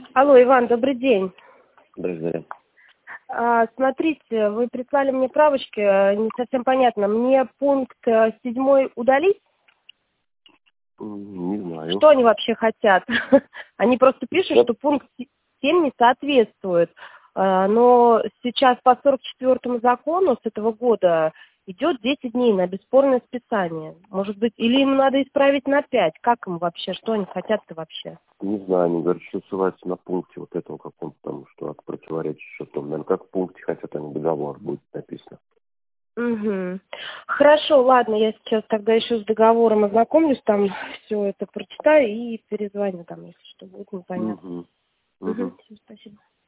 Алло, Иван, добрый день. Благодарю. Смотрите, вы прислали мне правочки, не совсем понятно. Мне пункт 7 удалить? Не знаю. Что они вообще хотят? Они просто пишут, что пункт 7 не соответствует. Но сейчас по 44-му закону с этого года идет 10 дней на бесспорное списание. Может быть, или им надо исправить на 5? Как им вообще? Что они хотят-то вообще? Не знаю, они говорят, что ссылаются на пункте вот этого каком-то там, что от противоречия, что там, наверное, как в пункте хотят, они договор будет написано. Угу. Хорошо, ладно, я сейчас тогда еще с договором ознакомлюсь, там все это прочитаю и перезвоню там, если что будет непонятно. Угу. Всё, спасибо.